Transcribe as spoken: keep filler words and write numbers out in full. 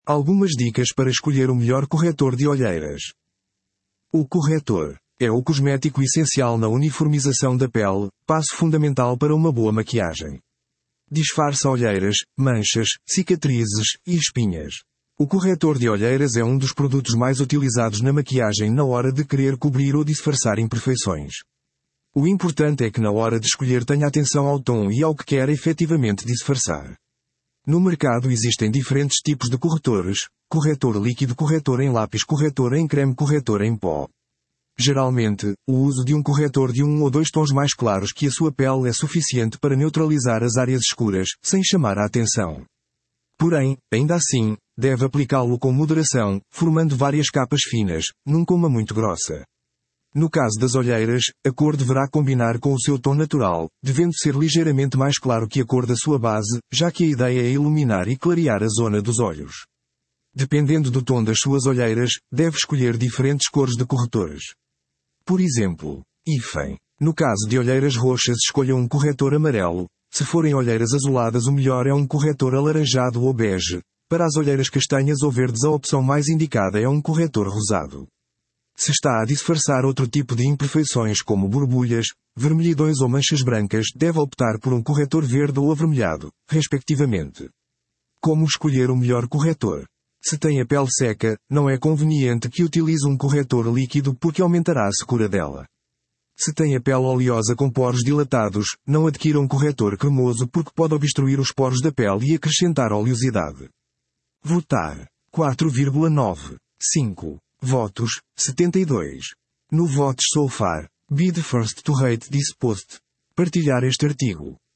Algumas dicas para escolher o melhor corretor de olheiras. O corretor é o cosmético essencial na uniformização da pele, passo fundamental para uma boa maquiagem. Disfarça olheiras, manchas, cicatrizes e espinhas. O corretor de olheiras é um dos produtos mais utilizados na maquiagem na hora de querer cobrir ou disfarçar imperfeições. O importante é que na hora de escolher tenha atenção ao tom e ao que quer efetivamente disfarçar. No mercado existem diferentes tipos de corretores: corretor líquido, corretor em lápis, corretor em creme, corretor em pó. Geralmente, o uso de um corretor de um ou dois tons mais claros que a sua pele é suficiente para neutralizar as áreas escuras, sem chamar a atenção. Porém, ainda assim, deve aplicá-lo com moderação, formando várias capas finas, nunca uma muito grossa. No caso das olheiras, a cor deverá combinar com o seu tom natural, devendo ser ligeiramente mais claro que a cor da sua base, já que a ideia é iluminar e clarear a zona dos olhos. Dependendo do tom das suas olheiras, deve escolher diferentes cores de corretores. Por exemplo, hífen. No caso de olheiras roxas, escolha um corretor amarelo. Se forem olheiras azuladas, o melhor é um corretor alaranjado ou bege. Para as olheiras castanhas ou verdes, a opção mais indicada é um corretor rosado. Se está a disfarçar outro tipo de imperfeições como borbulhas, vermelhidões ou manchas brancas, deve optar por um corretor verde ou avermelhado, respectivamente. Como escolher o melhor corretor? Se tem a pele seca, não é conveniente que utilize um corretor líquido porque aumentará a secura dela. Se tem a pele oleosa com poros dilatados, não adquira um corretor cremoso porque pode obstruir os poros da pele e acrescentar oleosidade. Votar. quatro vírgula nove. cinco. Votos, setenta e dois. No Votes So Far, be the first to rate this post. Partilhar este artigo.